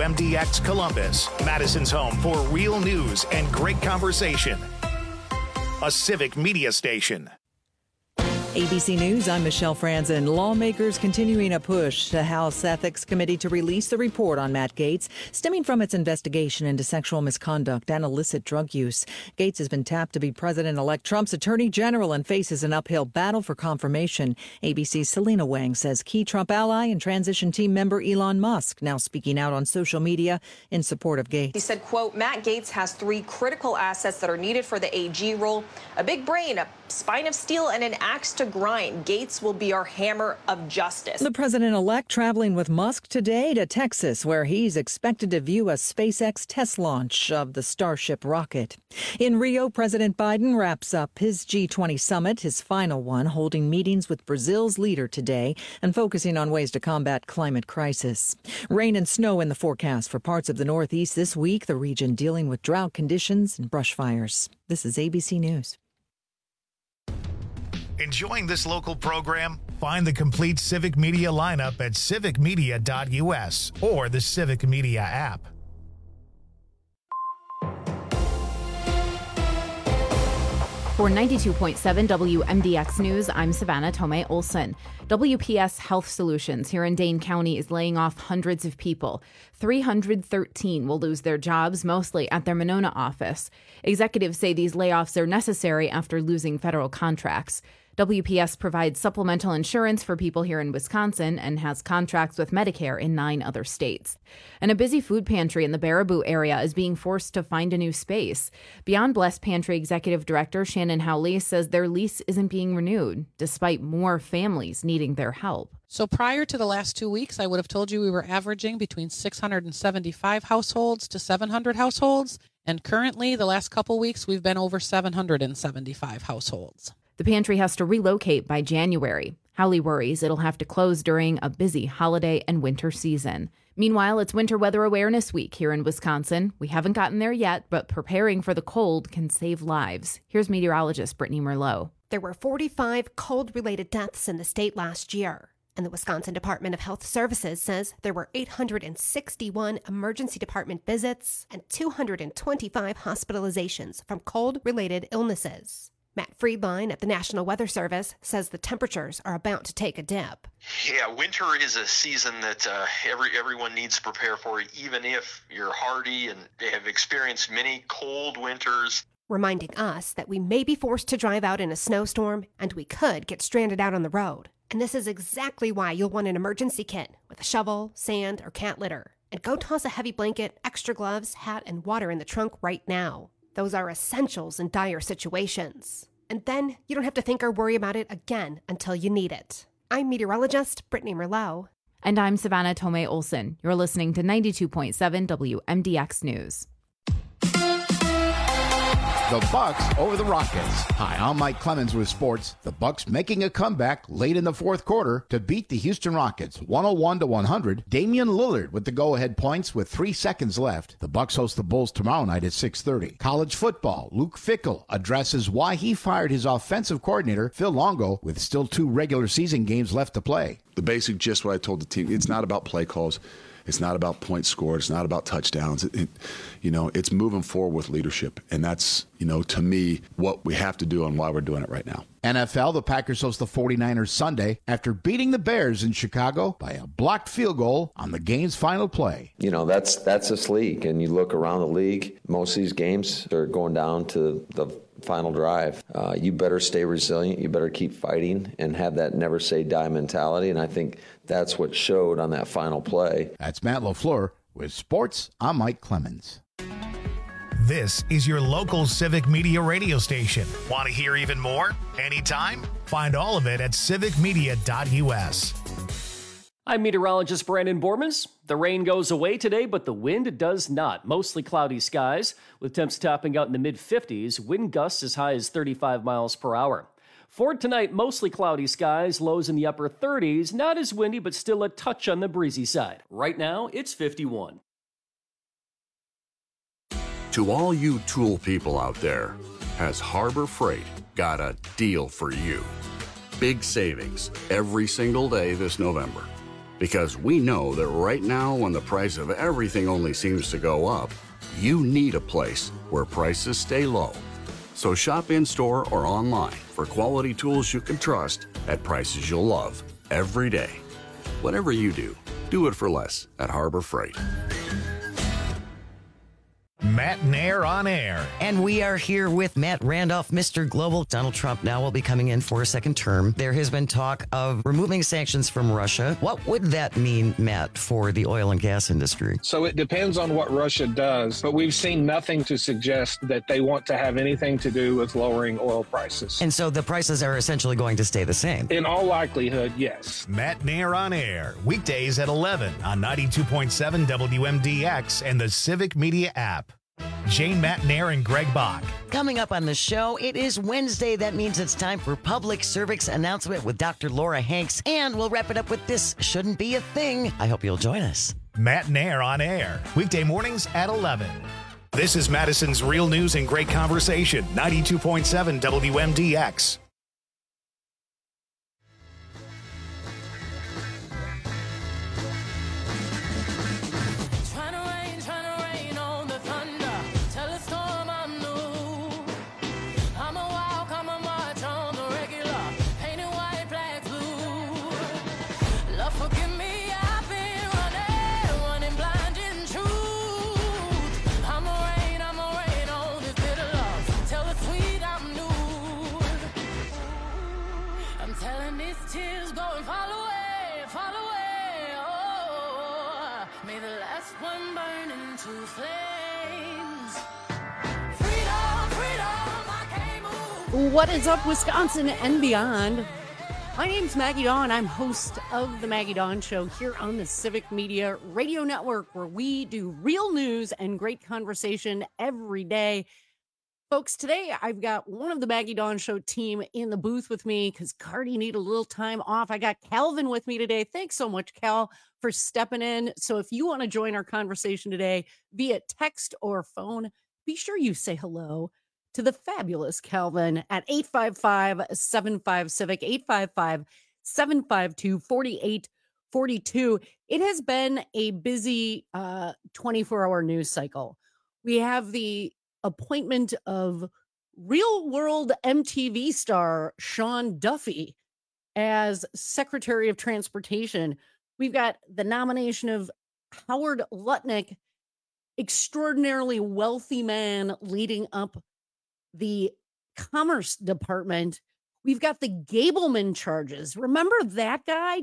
WMDX Columbus, Madison's home for real news and great conversation. A Civic Media station. ABC News, I'm Michelle Franzen. Lawmakers continuing a push to House Ethics Committee to release the report on Matt Gaetz, stemming from its investigation into sexual misconduct and illicit drug use. Gaetz has been tapped to be President-elect Trump's Attorney General and faces an uphill battle for confirmation. ABC's Selena Wang says key Trump ally and transition team member Elon Musk now speaking out on social media in support of Gaetz. He said, quote, Matt Gaetz has 3 critical assets that are needed for the AG role: a big brain, a spine of steel, and an axe to grind. Gaetz will be our hammer of justice. The president-elect traveling with Musk today to Texas, where he's expected to view a SpaceX test launch of the Starship rocket. In Rio, President Biden wraps up his G20 summit, his final one, holding meetings with Brazil's leader today and focusing on ways to combat climate crisis. Rain and snow in the forecast for parts of the Northeast this week, the region dealing with drought conditions and brush fires. This is ABC News. Enjoying this local program? Find the complete Civic Media lineup at civicmedia.us or the Civic Media app. For 92.7 WMDX News, I'm Savannah Tomei Olson. WPS Health Solutions here in Dane County is laying off hundreds of people. 313 will lose their jobs, mostly at their Monona office. Executives say these layoffs are necessary after losing federal contracts. WPS provides supplemental insurance for people here in Wisconsin and has contracts with Medicare in 9 other states. And a busy food pantry in the Baraboo area is being forced to find a new space. Beyond Blessed Pantry Executive Director Shannon Howley says their lease isn't being renewed, despite more families needing their help. So prior to the last 2 weeks, I would have told you we were averaging between 675 households to 700 households. And currently, the last couple weeks, we've been over 775 households. The pantry has to relocate by January. Howley worries it'll have to close during a busy holiday and winter season. Meanwhile, it's Winter Weather Awareness Week here in Wisconsin. We haven't gotten there yet, but preparing for the cold can save lives. Here's meteorologist Brittany Merlot. There were 45 cold-related deaths in the state last year. And the Wisconsin Department of Health Services says there were 861 emergency department visits and 225 hospitalizations from cold-related illnesses. Matt Friedline at the National Weather Service says the temperatures are about to take a dip. Yeah, winter is a season that everyone needs to prepare for, even if you're hardy and have experienced many cold winters. Reminding us that we may be forced to drive out in a snowstorm and we could get stranded out on the road. And this is exactly why you'll want an emergency kit with a shovel, sand, or cat litter. And go toss a heavy blanket, extra gloves, hat, and water in the trunk right now. Those are essentials in dire situations. And then you don't have to think or worry about it again until you need it. I'm meteorologist Brittany Merlot. And I'm Savannah Tomei Olson. You're listening to 92.7 WMDX News. The Bucks over the Rockets. Hi, I'm Mike Clemens with sports. The Bucks making a comeback late in the fourth quarter to beat the Houston Rockets 101-100. Damian Lillard with the go-ahead points with 3 seconds left. The Bucks host the Bulls tomorrow night at 6:30. College football. Luke Fickell addresses why he fired his offensive coordinator, Phil Longo, with still 2 regular season games left to play. The basic gist what I told the team, it's not about play calls. It's not about points scored. It's not about touchdowns. It's moving forward with leadership. And that's, to me, what we have to do and why we're doing it right now. NFL, the Packers host the 49ers Sunday after beating the Bears in Chicago by a blocked field goal on the game's final play. That's this league. And you look around the league, most of these games are going down to the final drive. You better stay resilient. You better keep fighting and have that never say die mentality. And I think that's what showed on that final play. That's Matt LaFleur with sports. I'm Mike Clemens. This is your local Civic Media radio station. Want to hear even more? Anytime? Find all of it at civicmedia.us. I'm meteorologist Brandon Bormans. The rain goes away today, but the wind does not. Mostly cloudy skies, with temps topping out in the mid-50s, wind gusts as high as 35 miles per hour. For tonight, mostly cloudy skies, lows in the upper 30s, not as windy, but still a touch on the breezy side. Right now, it's 51. To all you tool people out there, has Harbor Freight got a deal for you? Big savings every single day this November. Because we know that right now, when the price of everything only seems to go up, you need a place where prices stay low. So shop in-store or online for quality tools you can trust at prices you'll love every day. Whatever you do, do it for less at Harbor Freight. Matt Nair on air. And we are here with Matt Randolph, Mr. Global. Donald Trump now will be coming in for a second term. There has been talk of removing sanctions from Russia. What would that mean, Matt, for the oil and gas industry? So it depends on what Russia does, but we've seen nothing to suggest that they want to have anything to do with lowering oil prices. And so the prices are essentially going to stay the same? In all likelihood, yes. Matt Nair on air, weekdays at 11 on 92.7 WMDX and the Civic Media app. Jane, Matt Nair, and Greg Bach. Coming up on the show, it is Wednesday. That means it's time for Public Service Announcement with Dr. Laura Hanks. And we'll wrap it up with This Shouldn't Be a Thing. I hope you'll join us. Matt Nair on air, weekday mornings at 11. This is Madison's Real News and Great Conversation, 92.7 WMDX. What is up, Wisconsin and beyond? My name's Maggie Dawn. I'm host of the Maggie Dawn Show here on the Civic Media Radio Network, where we do real news and great conversation every day. Folks, today I've got one of the Maggie Dawn Show team in the booth with me because Cardi needed a little time off. I got Calvin with me today. Thanks so much, Cal, for stepping in. So if you want to join our conversation today via text or phone, be sure you say hello to the fabulous Calvin at 855-75-CIVIC, 855-752-4842. It has been a busy 24-hour news cycle. We have the appointment of Real World MTV star Sean Duffy as Secretary of Transportation. We've got the nomination of Howard Lutnick, extraordinarily wealthy man leading up the Commerce Department. We've got the Gableman charges. Remember that guy,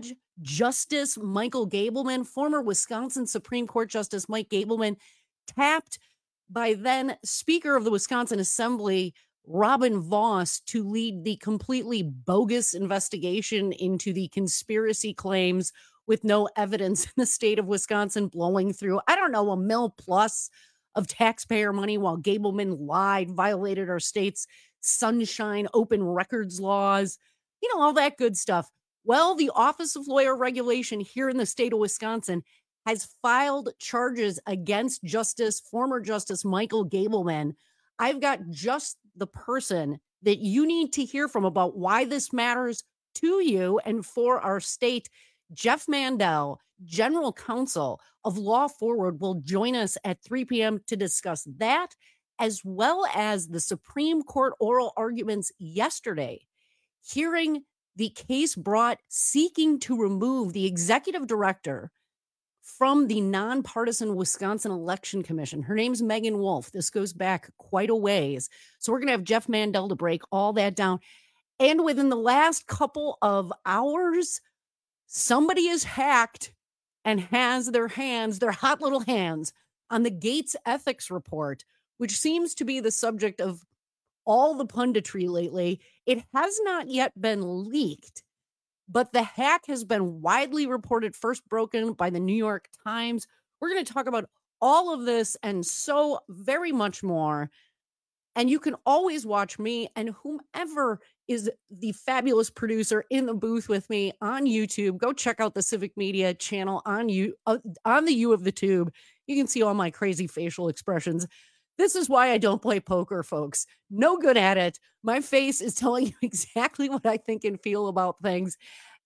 Justice Michael Gableman, former Wisconsin Supreme Court Justice Mike Gableman, tapped by then Speaker of the Wisconsin Assembly, Robin Vos, to lead the completely bogus investigation into the conspiracy claims with no evidence in the state of Wisconsin, blowing through, $1 million plus of taxpayer money while Gableman lied, violated our state's sunshine open records laws, all that good stuff. Well, the Office of Lawyer Regulation here in the state of Wisconsin has filed charges against former Justice Michael Gableman. I've got just the person that you need to hear from about why this matters to you and for our state. Jeff Mandel, General Counsel of Law Forward, will join us at 3 p.m. to discuss that, as well as the Supreme Court oral arguments yesterday, hearing the case brought seeking to remove the executive director from the nonpartisan Wisconsin Election Commission. Her name's Megan Wolf. This goes back quite a ways. So we're going to have Jeff Mandel to break all that down. And within the last couple of hours, somebody is hacked and has their hot little hands on the Gates ethics report, which seems to be the subject of all the punditry lately. It has not yet been leaked, but the hack has been widely reported, first broken by the New York Times. We're going to talk about all of this and so very much more. And you can always watch me and whomever is the fabulous producer in the booth with me on YouTube. Go check out the Civic Media channel on the U of the Tube. You can see all my crazy facial expressions. This is why I don't play poker, folks. No good at it. My face is telling you exactly what I think and feel about things.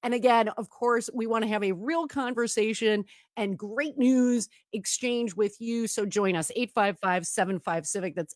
And again, of course, we want to have a real conversation and great news exchange with you. So join us, 855-75-CIVIC. That's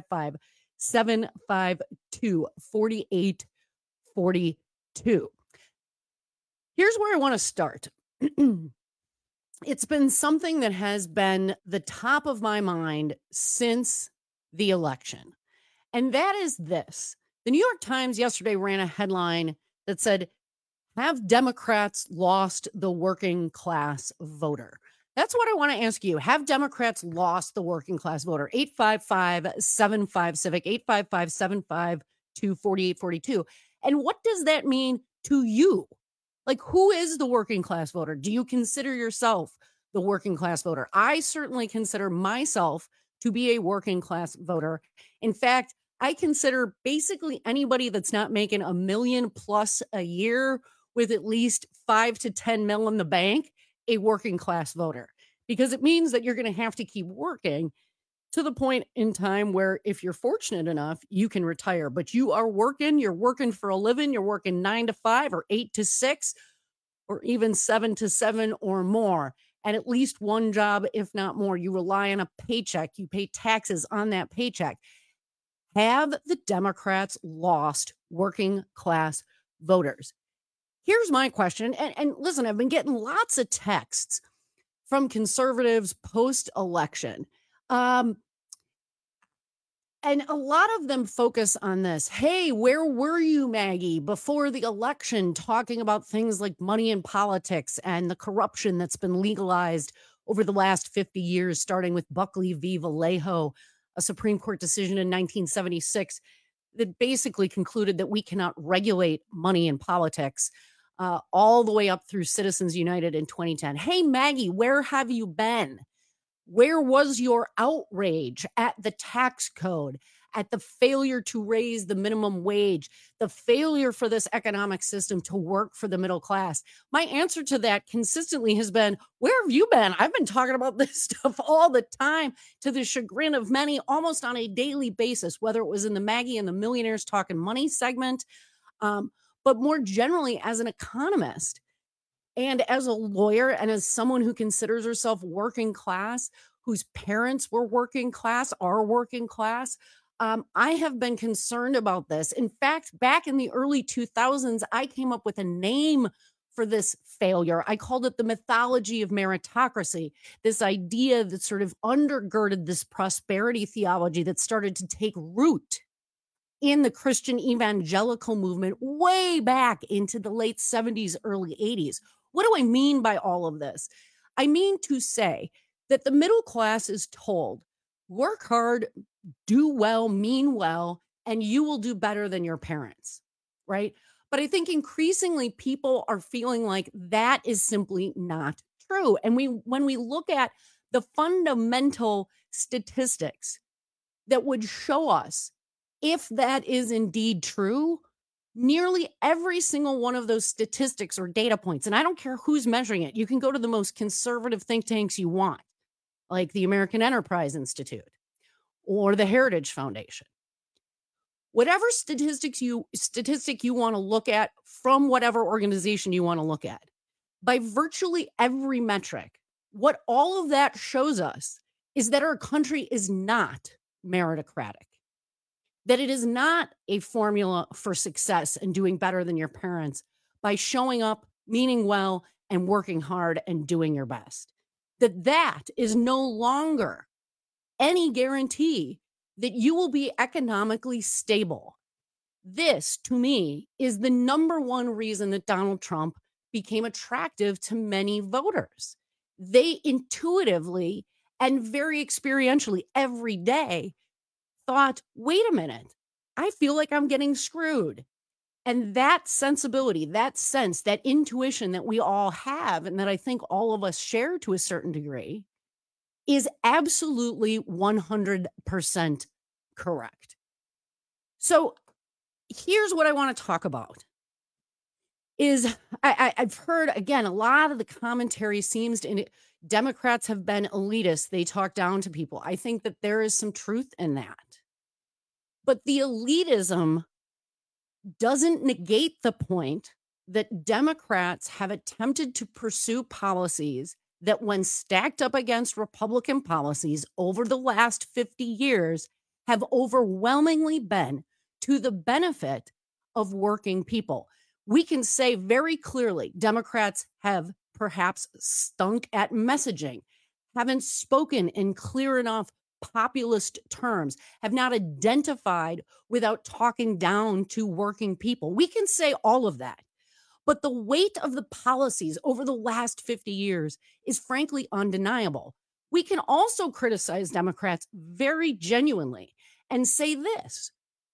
855-752-4842. Here's where I want to start. It's been something that has been the top of my mind since the election. And that is this. The New York Times yesterday ran a headline that said, "Have Democrats lost the working class voter?" That's what I want to ask you. Have Democrats lost the working class voter? 855-75-CIVIC, 855-752-4842. And what does that mean to you? Like, who is the working class voter? Do you consider yourself the working class voter? I certainly consider myself to be a working class voter. In fact, I consider basically anybody that's not making $1 million plus a year with at least 5 to 10 mil in the bank a working class voter, because it means that you're going to have to keep working to the point in time where, if you're fortunate enough, you can retire, but you are working, you're working for a living, you're working 9 to 5 or 8 to 6 or even 7 to 7 or more, and at least one job, if not more. You rely on a paycheck, you pay taxes on that paycheck. Have the Democrats lost working class voters? Here's my question. And listen, I've been getting lots of texts from conservatives post-election. And a lot of them focus on this. Hey, where were you, Maggie, before the election, talking about things like money in politics and the corruption that's been legalized over the last 50 years, starting with Buckley v. Vallejo, a Supreme Court decision in 1976 that basically concluded that we cannot regulate money in politics, all the way up through Citizens United in 2010. Hey, Maggie, where have you been? Where was your outrage at the tax code, at the failure to raise the minimum wage, the failure for this economic system to work for the middle class? My answer to that consistently has been, where have you been? I've been talking about this stuff all the time, to the chagrin of many, almost on a daily basis, whether it was in the Maggie and the Millionaires Talking Money segment, but more generally as an economist. And as a lawyer and as someone who considers herself working class, whose parents were working class, are working class, I have been concerned about this. In fact, back in the early 2000s, I came up with a name for this failure. I called it the mythology of meritocracy, this idea that sort of undergirded this prosperity theology that started to take root in the Christian evangelical movement way back into the late 70s, early 80s. What do I mean by all of this? I mean to say that the middle class is told, work hard, do well, mean well, and you will do better than your parents, right? But I think increasingly people are feeling like that is simply not true. And when we look at the fundamental statistics that would show us if that is indeed true, nearly every single one of those statistics or data points, and I don't care who's measuring it, you can go to the most conservative think tanks you want, like the American Enterprise Institute or the Heritage Foundation. Whatever statistic you want to look at from whatever organization you want to look at, by virtually every metric, what all of that shows us is that our country is not meritocratic, that it is not a formula for success and doing better than your parents by showing up, meaning well, and working hard and doing your best. That is no longer any guarantee that you will be economically stable. This, to me, is the number one reason that Donald Trump became attractive to many voters. They intuitively and very experientially every day thought, wait a minute, I feel like I'm getting screwed. And that sensibility, that sense, that intuition that we all have, and that I think all of us share to a certain degree, is absolutely 100% correct. So here's what I want to talk about. I've heard, again, a lot of the commentary seems to, Democrats have been elitist. They talk down to people. I think that there is some truth in that. But the elitism doesn't negate the point that Democrats have attempted to pursue policies that, when stacked up against Republican policies over the last 50 years, have overwhelmingly been to the benefit of working people. We can say very clearly Democrats have perhaps stunk at messaging, haven't spoken in clear enough populist terms, have not identified without talking down to working people. We can say all of that. But the weight of the policies over the last 50 years is frankly undeniable. We can also criticize Democrats very genuinely and say this: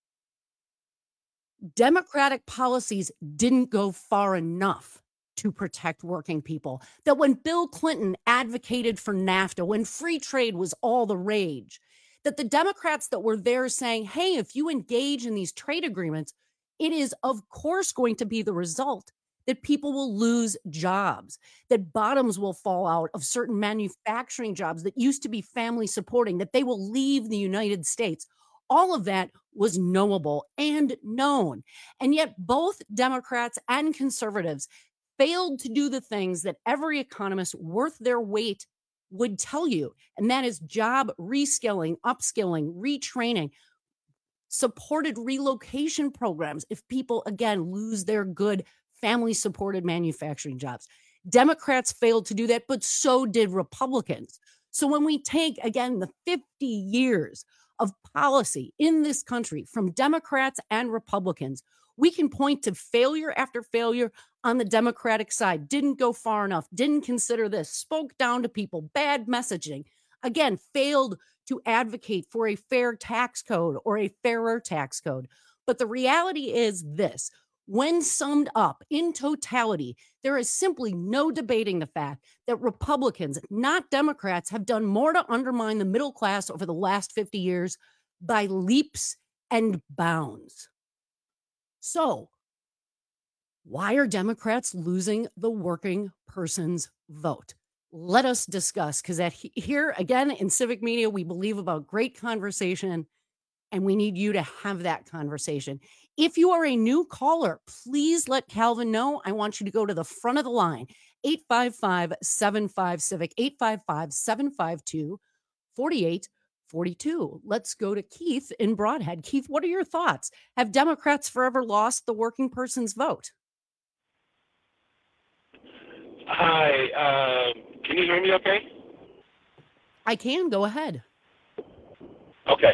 Democratic policies didn't go far enough to protect working people. That when Bill Clinton advocated for NAFTA, when free trade was all the rage, that the Democrats that were there saying, hey, if you engage in these trade agreements, it is of course going to be the result that people will lose jobs, that bottoms will fall out of certain manufacturing jobs that used to be family supporting, that they will leave the United States. All of that was knowable and known. And yet both Democrats and conservatives failed to do the things that every economist worth their weight would tell you. And that is job reskilling, upskilling, retraining, supported relocation programs if people, again, lose their good family-supported manufacturing jobs. Democrats failed to do that, but so did Republicans. So when we take, again, the 50 years of policy in this country from Democrats and Republicans, we can point to failure after failure on the Democratic side. Didn't go far enough, didn't consider this, spoke down to people, bad messaging, again, failed to advocate for a fair tax code or a fairer tax code. But the reality is this: when summed up in totality, there is simply no debating the fact that Republicans, not Democrats, have done more to undermine the middle class over the last 50 years by leaps and bounds. So, why are Democrats losing the working person's vote? Let us discuss, because here, again, in Civic Media, we believe about great conversation, and we need you to have that conversation. If you are a new caller, please let Calvin know. I want you to go to the front of the line, 855-75-CIVIC, 855-752-4842. Let's go to Keith in Broadhead. Keith, what are your thoughts? Have Democrats forever lost the working person's vote? Hi, can you hear me okay? I can. Go ahead. Okay.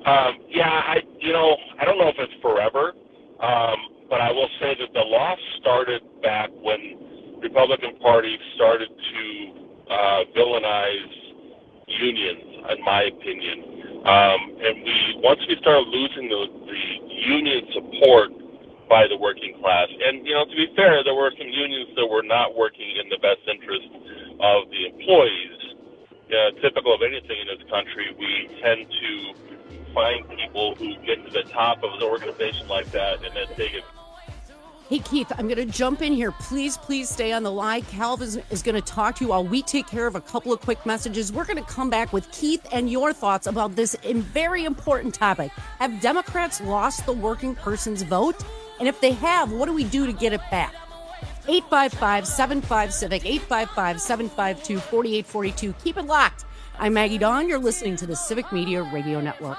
I don't know if it's forever, but I will say that the loss started back when Republican Party started to villainize unions, in my opinion. And once we started losing the union support by the working class, and, to be fair, there were some unions that were not working in the best interest of the employees. Typical of anything in this country, we tend to find people who get to the top of an organization like that and then take it. Hey, Keith, I'm going to jump in here. Please stay on the line. Calvin is going to talk to you while we take care of a couple of quick messages. We're going to come back with Keith and your thoughts about this very important topic. Have Democrats lost the working person's vote? And if they have, what do we do to get it back? 855-75-CIVIC, 855-752-4842. Keep it locked. I'm Maggie Dawn. You're listening to the Civic Media Radio Network.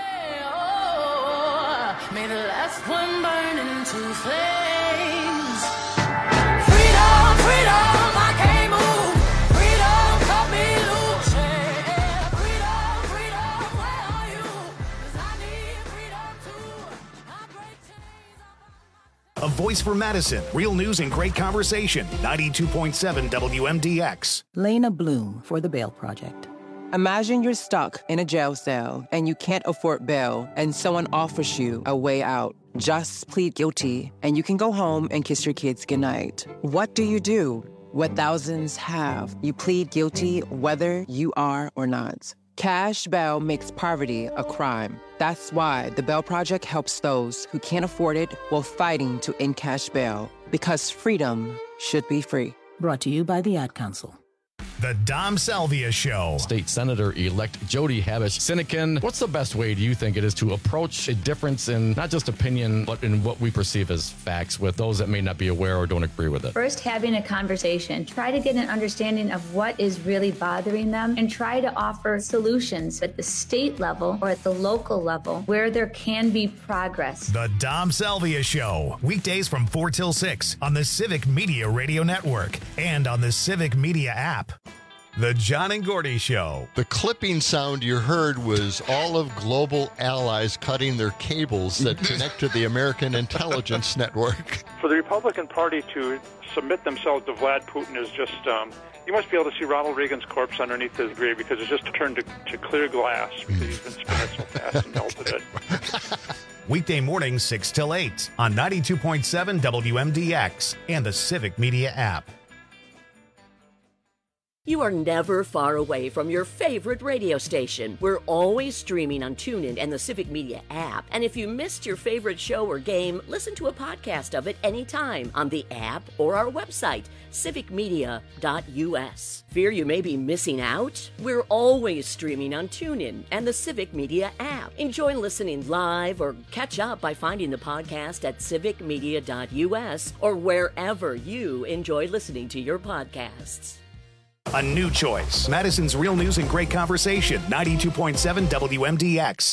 May the last one burn into flames. Freedom, freedom, I can't move. Freedom, cut me loose. Yeah. Freedom, freedom, where are you? 'Cause I need freedom too. I break chains. A voice for Madison. Real news and great conversation. 92.7 WMDX. Lena Bloom for the Bail Project. Imagine you're stuck in a jail cell and you can't afford bail and someone offers you a way out. Just plead guilty and you can go home and kiss your kids goodnight. What do you do? What thousands have. You plead guilty whether you are or not. Cash bail makes poverty a crime. That's why the Bail Project helps those who can't afford it while fighting to end cash bail. Because freedom should be free. Brought to you by the Ad Council. The Dom Salvia Show. State Senator-elect Jody Habush-Sinekin, what's the best way, do you think, it is to approach a difference in not just opinion, but in what we perceive as facts with those that may not be aware or don't agree with it? First, having a conversation. Try to get an understanding of what is really bothering them and try to offer solutions at the state level or at the local level where there can be progress. The Dom Salvia Show. Weekdays from 4 till 6 on the Civic Media Radio Network and on the Civic Media app. The John and Gordy Show. The clipping sound you heard was all of global allies cutting their cables that connect to the American intelligence network. For the Republican Party to submit themselves to Vlad Putin is just, you must be able to see Ronald Reagan's corpse underneath his grave because it's just turned to clear glass because he's been spinning so fast and melted it. Weekday mornings 6 till 8 on 92.7 WMDX and the Civic Media app. You are never far away from your favorite radio station. We're always streaming on TuneIn and the Civic Media app. And if you missed your favorite show or game, listen to a podcast of it anytime on the app or our website, civicmedia.us. Fear you may be missing out? We're always streaming on TuneIn and the Civic Media app. Enjoy listening live or catch up by finding the podcast at civicmedia.us or wherever you enjoy listening to your podcasts. A new choice. Madison's Real News and Great Conversation. 92.7 WMDX.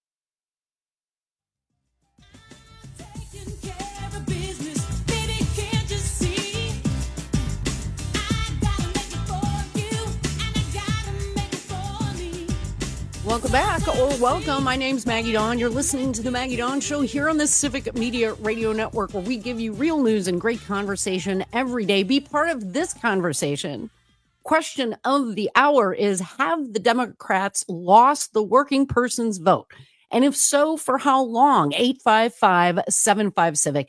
Welcome back, or welcome. My name's Maggie Dawn. You're listening to the Maggie Dawn Show here on the Civic Media Radio Network, where we give you real news and great conversation every day. Be part of this conversation. Question of the hour is, have the Democrats lost the working person's vote? And if so, for how long? 855-75-CIVIC,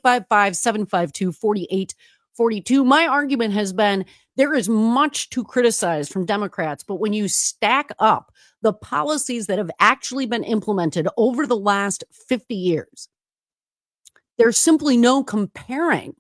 855-752-4842. My argument has been there is much to criticize from Democrats, but when you stack up the policies that have actually been implemented over the last 50 years, there's simply no comparing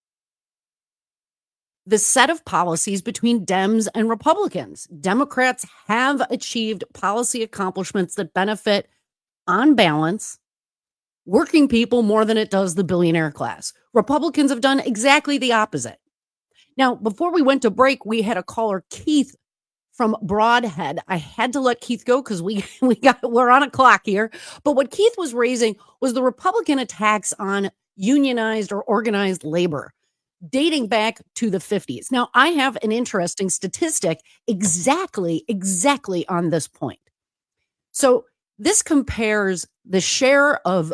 the set of policies between Dems and Republicans. Democrats have achieved policy accomplishments that benefit, on balance, working people more than it does the billionaire class. Republicans have done exactly the opposite. Now, before we went to break, we had a caller, Keith from Broadhead. I had to let Keith go because we're on a clock here. But what Keith was raising was the Republican attacks on unionized or organized labor, dating back to the 50s. Now, I have an interesting statistic exactly on this point. So this compares the share of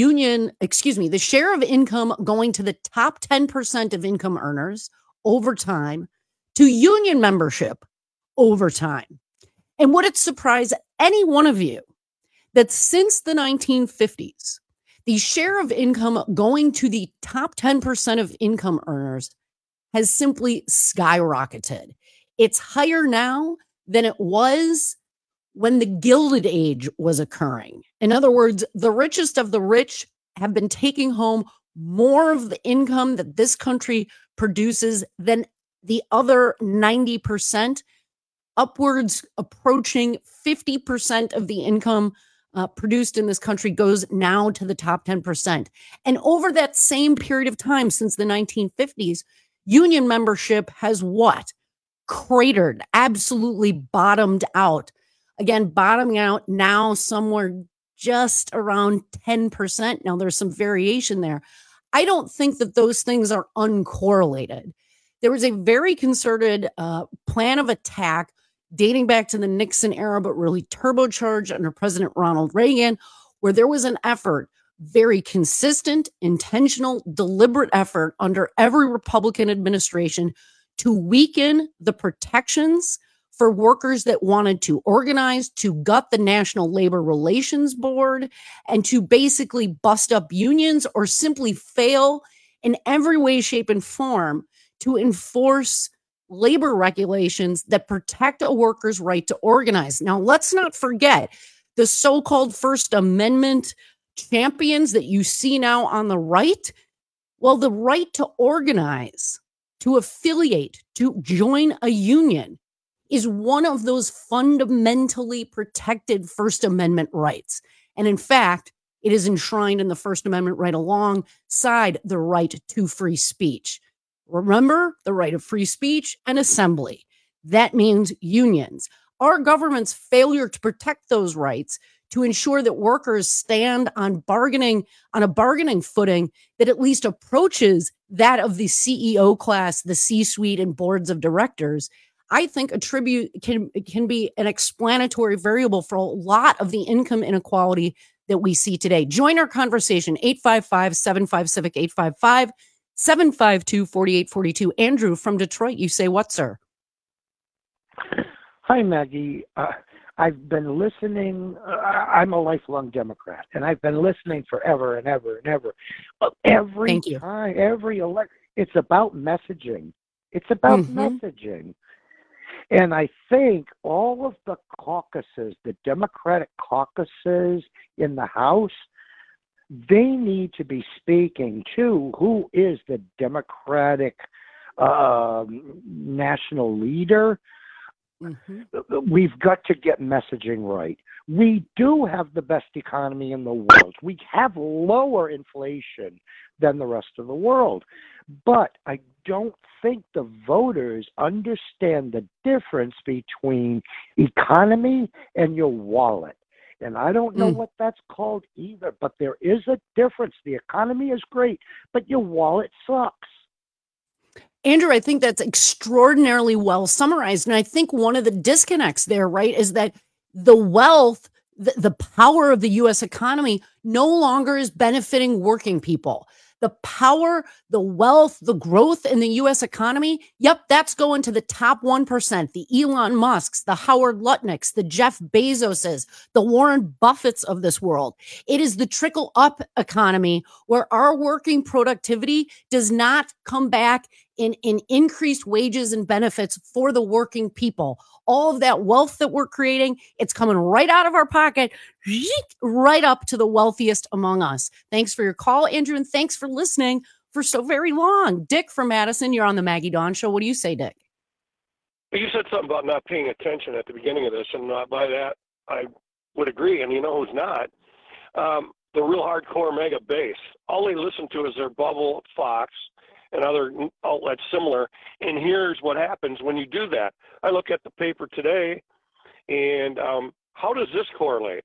the share of income going to the top 10% of income earners over time to union membership over time. And would it surprise any one of you that since the 1950s, the share of income going to the top 10% of income earners has simply skyrocketed? It's higher now than it was when the Gilded Age was occurring. In other words, the richest of the rich have been taking home more of the income that this country produces than the other 90%, upwards approaching 50% of the income produced in this country goes now to the top 10%. And over that same period of time, since the 1950s, union membership has what? Cratered, absolutely bottomed out. Again, bottoming out now somewhere just around 10%. Now, there's some variation there. I don't think that those things are uncorrelated. There was a very concerted plan of attack dating back to the Nixon era, but really turbocharged under President Ronald Reagan, where there was an effort, very consistent, intentional, deliberate effort under every Republican administration to weaken the protections for workers that wanted to organize, to gut the National Labor Relations Board, and to basically bust up unions or simply fail in every way, shape, and form to enforce labor regulations that protect a worker's right to organize. Now, let's not forget the so-called First Amendment champions that you see now on the right. Well, the right to organize to affiliate, to join a union is one of those fundamentally protected First Amendment rights. And in fact, it is enshrined in the First Amendment right alongside the right to free speech. Remember, the right of free speech and assembly. That means unions. Our government's failure to protect those rights, to ensure that workers stand on a bargaining footing that at least approaches that of the CEO class, the C-suite, and boards of directors, I think can be an explanatory variable for a lot of the income inequality that we see today. Join our conversation, 855-75-CIVIC, 855-752-4842. Andrew from Detroit, you say what, sir? Hi, Maggie. I've been listening. I'm a lifelong Democrat, and I've been listening forever and ever and ever. But every time, every election, it's about messaging. It's about messaging. And I think all of the caucuses, the Democratic caucuses in the House, they need to be speaking to who is the Democratic national leader. We've got to get messaging right. We do have the best economy in the world. We have lower inflation than the rest of the world. But I don't think the voters understand the difference between economy and your wallet. And I don't know what that's called either, but there is a difference. The economy is great, but your wallet sucks. Andrew, I think that's extraordinarily well summarized. And I think one of the disconnects there, right, is that the wealth, the power of the U.S. economy no longer is benefiting working people. The power, the wealth, the growth in the U.S. economy, yep, that's going to the top 1%, the Elon Musks, the Howard Lutnicks, the Jeff Bezoses, the Warren Buffetts of this world. It is the trickle-up economy where our working productivity does not come back in increased wages and benefits for the working people. All of that wealth that we're creating, it's coming right out of our pocket, right up to the wealthiest among us. Thanks for your call, Andrew, and thanks for listening for so very long. Dick from Madison, you're on the Maggie Dawn Show. What do you say, Dick? You said something about not paying attention at the beginning of this, and by that, I would agree, and you know who's not? The real hardcore mega base. All they listen to is their bubble, Fox, and other outlets similar. And here's what happens when you do that. I look at the paper today, and how does this correlate?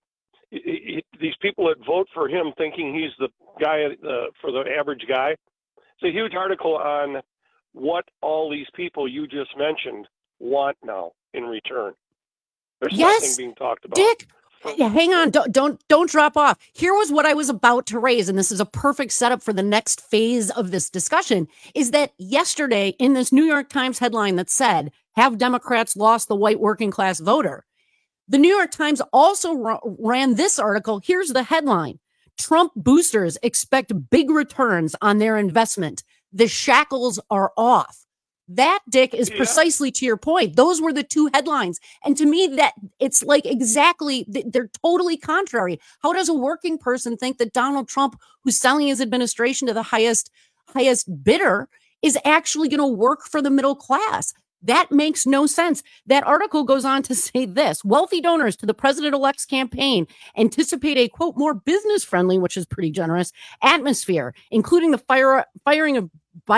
These people that vote for him thinking he's the guy for the average guy. It's a huge article on what all these people you just mentioned want now in return. There's nothing being talked about. Dick, hang on. Don't drop off. Here was what I was about to raise, and this is a perfect setup for the next phase of this discussion, is that yesterday in this New York Times headline that said, have Democrats lost the white working class voter? The New York Times also ran this article. Here's the headline. Trump boosters expect big returns on their investment. The shackles are off. That, Dick, is precisely to your point. Those were the two headlines. And to me, that it's like exactly, they're totally contrary. How does a working person think that Donald Trump, who's selling his administration to the highest bidder, is actually going to work for the middle class? That makes no sense. That article goes on to say this: wealthy donors to the president-elect's campaign anticipate a, quote, more business-friendly, which is pretty generous, atmosphere, including the firing of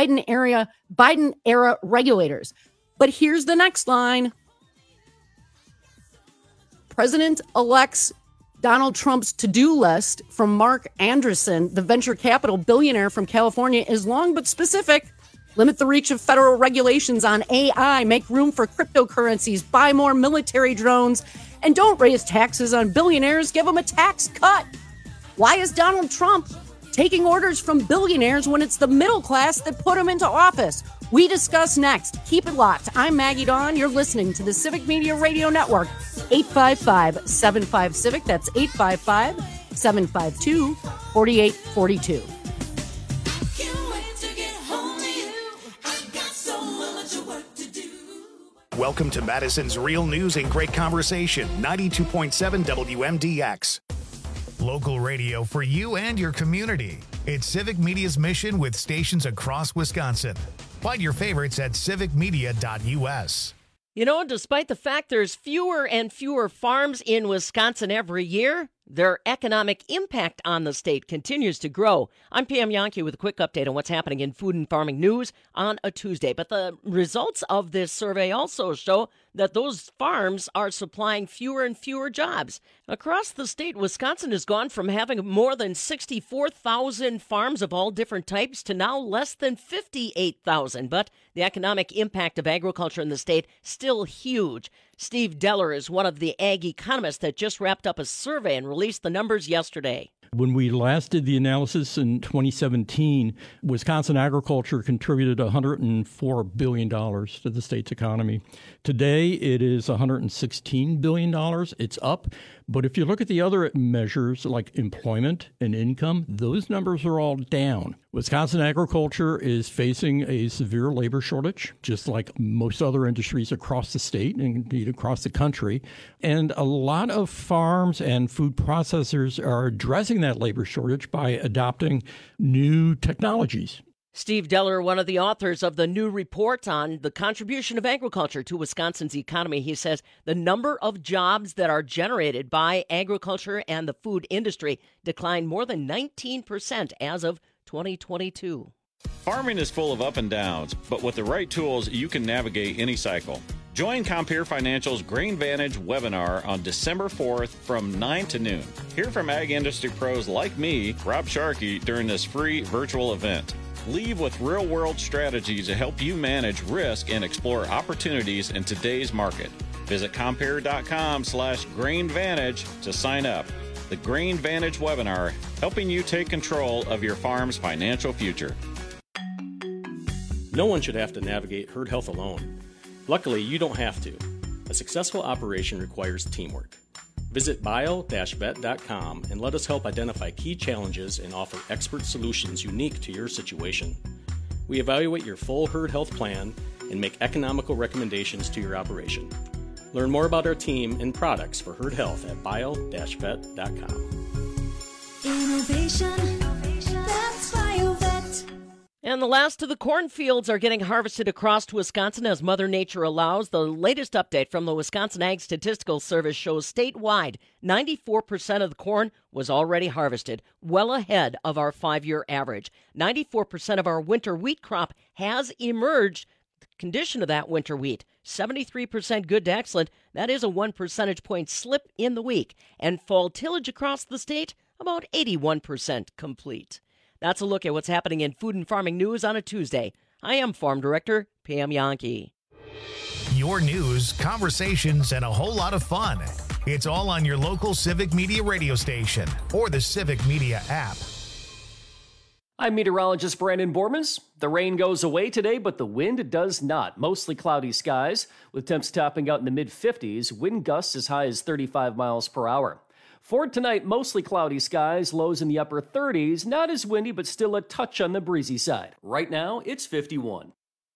Biden-era regulators. But here's the next line. President-elect's Donald Trump's to-do list from Mark Andreessen, the venture capital billionaire from California, is long but specific. Limit the reach of federal regulations on AI, make room for cryptocurrencies, buy more military drones, and don't raise taxes on billionaires, give them a tax cut. Why is Donald Trump taking orders from billionaires when it's the middle class that put him into office? We discuss next. Keep it locked. I'm Maggie Dawn. You're listening to the Civic Media Radio Network. 855-75-CIVIC. That's 855-752-4842. Welcome to Madison's Real News and Great Conversation, 92.7 WMDX. Local radio for you and your community. It's Civic Media's mission with stations across Wisconsin. Find your favorites at civicmedia.us. You know, despite the fact there's fewer and fewer farms in Wisconsin every year, their economic impact on the state continues to grow. I'm Pam Jahnke with a quick update on what's happening in food and farming news on a Tuesday. But the results of this survey also show that those farms are supplying fewer and fewer jobs. Across the state, Wisconsin has gone from having more than 64,000 farms of all different types to now less than 58,000. But the economic impact of agriculture in the state still huge. Steve Deller is one of the ag economists that just wrapped up a survey and released the numbers yesterday. When we last did the analysis in 2017, Wisconsin agriculture contributed $104 billion to the state's economy. Today, it is $116 billion. It's up. But if you look at the other measures like employment and income, those numbers are all down. Wisconsin agriculture is facing a severe labor shortage, just like most other industries across the state and indeed across the country. And a lot of farms and food processors are addressing that labor shortage by adopting new technologies. Steve Deller, one of the authors of the new report on the contribution of agriculture to Wisconsin's economy, he says the number of jobs that are generated by agriculture and the food industry declined more than 19% as of 2022. Farming is full of up and downs, but with the right tools, you can navigate any cycle. Join Compeer Financial's Grain Vantage webinar on December 4th from 9 to noon. Hear from ag industry pros like me, Rob Sharkey, during this free virtual event. Leave with real-world strategies to help you manage risk and explore opportunities in today's market. Visit Compeer.com/GrainVantage to sign up. The Grain Vantage webinar, helping you take control of your farm's financial future. No one should have to navigate herd health alone. Luckily, you don't have to. A successful operation requires teamwork. Visit bio-vet.com and let us help identify key challenges and offer expert solutions unique to your situation. We evaluate your full herd health plan and make economical recommendations to your operation. Learn more about our team and products for herd health at bio-vet.com. Innovation, that's BioVet. And the last of the cornfields are getting harvested across Wisconsin as Mother Nature allows. The latest update from the Wisconsin Ag Statistical Service shows statewide 94% of the corn was already harvested, well ahead of our 5-year average. 94% of our winter wheat crop has emerged. The condition of that winter wheat, 73% good to excellent. That is a 1 percentage point slip in the week. And fall tillage across the state, about 81% complete. That's a look at what's happening in food and farming news on a Tuesday. I am Farm Director Pam Jahnke. Your news, conversations, and a whole lot of fun. It's all on your local Civic Media radio station or the Civic Media app. I'm meteorologist Brandon Bormans. The rain goes away today, but the wind does not. Mostly cloudy skies, with temps topping out in the mid-50s, wind gusts as high as 35 miles per hour. For tonight, mostly cloudy skies, lows in the upper 30s, not as windy, but still a touch on the breezy side. Right now, it's 51.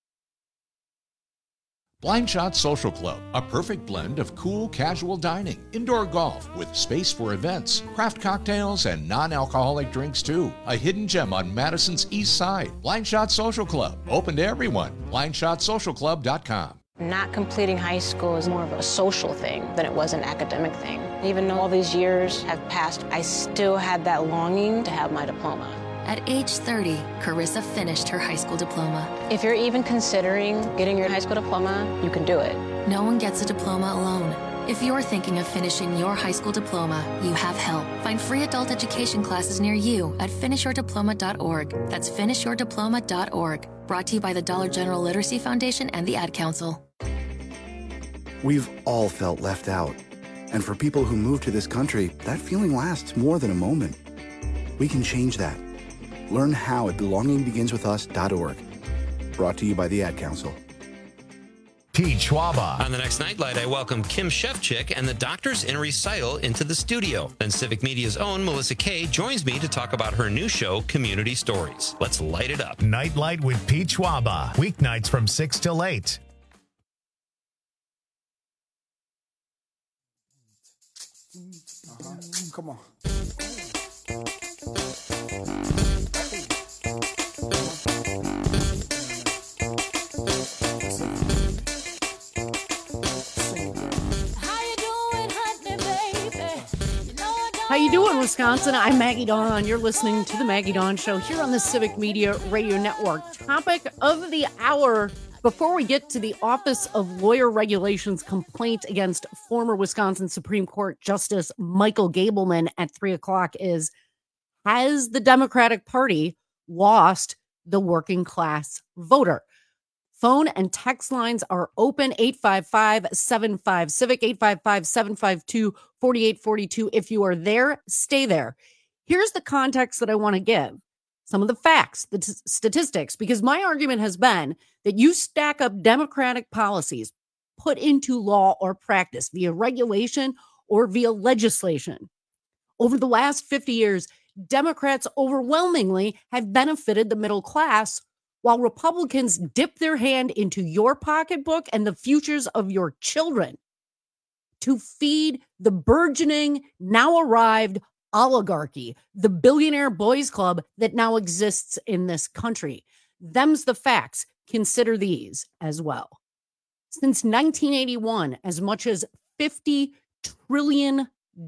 Blind Shot Social Club, a perfect blend of cool, casual dining, indoor golf with space for events, craft cocktails, and non-alcoholic drinks too. A hidden gem on Madison's east side. Blind Shot Social Club, open to everyone. BlindShotSocialClub.com. Not completing high school is more of a social thing than it was an academic thing. Even though all these years have passed, I still had that longing to have my diploma. At age 30, Carissa finished her high school diploma. If you're even considering getting your high school diploma, you can do it. No one gets a diploma alone. If you're thinking of finishing your high school diploma, you have help. Find free adult education classes near you at finishyourdiploma.org. That's finishyourdiploma.org. Brought to you by the Dollar General Literacy Foundation and the Ad Council. We've all felt left out. And for people who move to this country, that feeling lasts more than a moment. We can change that. Learn how at belongingbeginswithus.org. Brought to you by the Ad Council. Pete Schwaba. On the next Nightlight, I welcome Kim Shefchick and the Doctors in Recital into the studio. Then Civic Media's own Melissa Kay joins me to talk about her new show, Community Stories. Let's light it up. Nightlight with Pete Schwaba. Weeknights from 6 till 8. Come on. How you doing, Wisconsin? I'm Maggie Dawn. You're listening to the Maggie Dawn Show here on the Civic Media Radio Network. Topic of the hour, before we get to the Office of Lawyer Regulations complaint against former Wisconsin Supreme Court Justice Michael Gableman at 3 o'clock, is, has the Democratic Party lost the working class voter? Phone and text lines are open, 855-75-CIVIC, 855-752-4842. If you are there, stay there. Here's the context that I want to give. Some of the facts, the statistics, because my argument has been that you stack up Democratic policies put into law or practice via regulation or via legislation. Over the last 50 years, Democrats overwhelmingly have benefited the middle class, while Republicans dip their hand into your pocketbook and the futures of your children to feed the burgeoning, now arrived oligarchy, the billionaire boys club that now exists in this country. Them's the facts. Consider these as well. Since 1981, as much as $50 trillion,